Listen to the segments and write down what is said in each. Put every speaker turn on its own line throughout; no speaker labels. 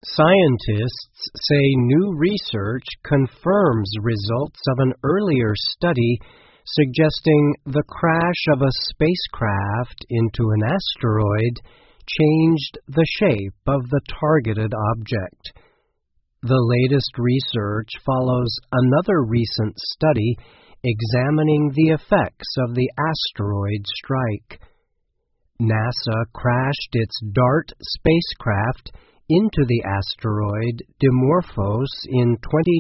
Scientists say new research confirms results of an earlier study suggesting the crash of a spacecraft into an asteroid changed the shape of the targeted object. The latest research follows another recent study examining the effects of the asteroid strike. NASA crashed its DART spacecraft into the asteroid Dimorphos in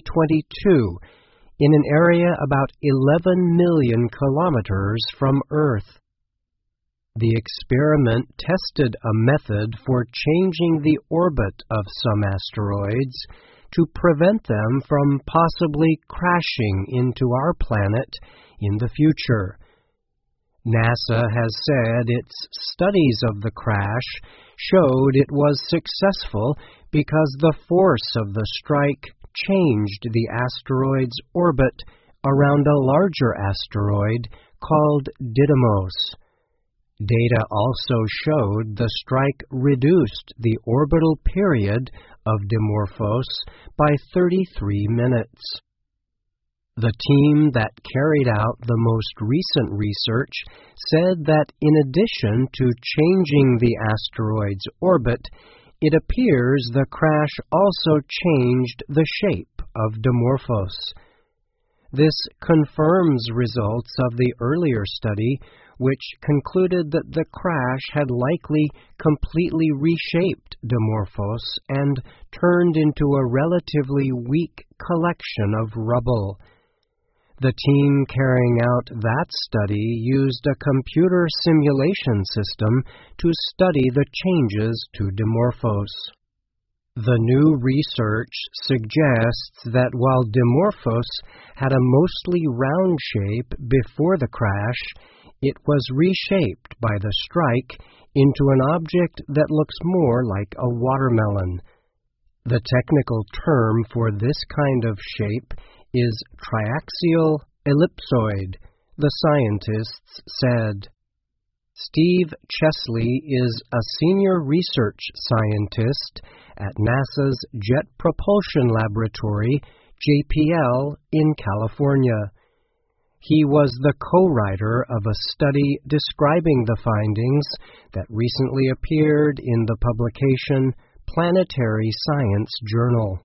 2022 in an area about 11 million kilometers from Earth. The experiment tested a method for changing the orbit of some asteroids to prevent them from possibly crashing into our planet in the future. NASA has said its studies of the crash showed it was successful because the force of the strike changed the asteroid's orbit around a larger asteroid called Didymos. Data also showed the strike reduced the orbital period of Dimorphos by 33 minutes. The team that carried out the most recent research said that in addition to changing the asteroid's orbit, it appears the crash also changed the shape of Dimorphos. This confirms results of the earlier study, which concluded that the crash had likely completely reshaped Dimorphos and turned into a relatively weak collection of rubble. The team carrying out that study used a computer simulation system to study the changes to Dimorphos. The new research suggests that while Dimorphos had a mostly round shape before the crash, it was reshaped by the strike into an object that looks more like a watermelon. The technical term for this kind of shape is triaxial ellipsoid, the scientists said. Steve Chesley is a senior research scientist at NASA's Jet Propulsion Laboratory, JPL, in California. He was the co-writer of a study describing the findings that recently appeared in the publication Planetary Science Journal.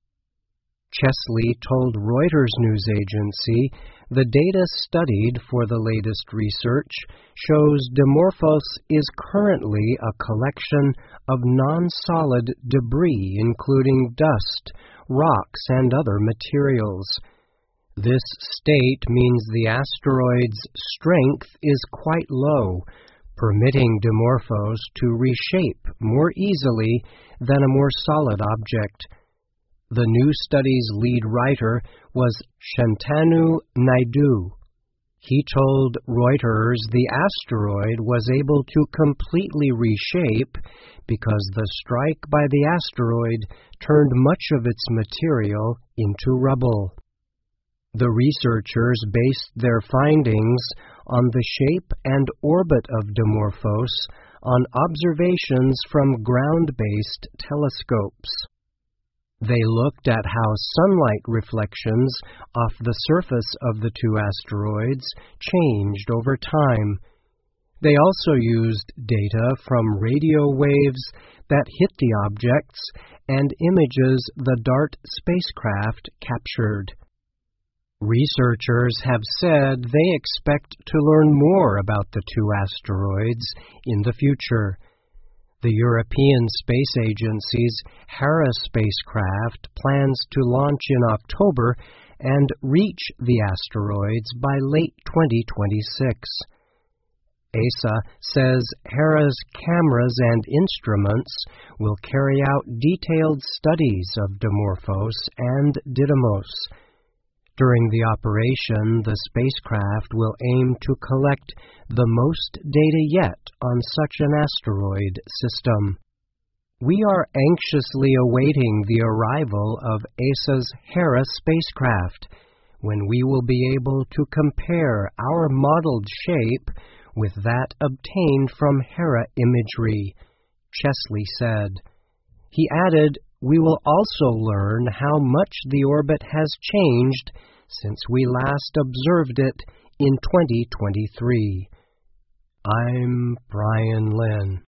Chesley told Reuters news agency the data studied for the latest research shows Dimorphos is currently a collection of non-solid debris including dust, rocks, and other materials. This state means the asteroid's strength is quite low, permitting Dimorphos to reshape more easily than a more solid object. The new study's lead writer was Shantanu Naidu. He told Reuters the asteroid was able to completely reshape because the strike by the asteroid turned much of its material into rubble. The researchers based their findings on the shape and orbit of Dimorphos on observations from ground-based telescopes. They looked at how sunlight reflections off the surface of the two asteroids changed over time. They also used data from radio waves that hit the objects and images the DART spacecraft captured. Researchers have said they expect to learn more about the two asteroids in the future. The European Space Agency's Hera spacecraft plans to launch in October and reach the asteroids by late 2026. ESA says Hera's cameras and instruments will carry out detailed studies of Dimorphos and Didymos. During the operation, the spacecraft will aim to collect the most data yet on such an asteroid system. We are anxiously awaiting the arrival of ESA's Hera spacecraft, when we will be able to compare our modeled shape with that obtained from Hera imagery, Chesley said. He added, We will also learn how much the orbit has changed since we last observed it in 2023. I'm Brian Lynn.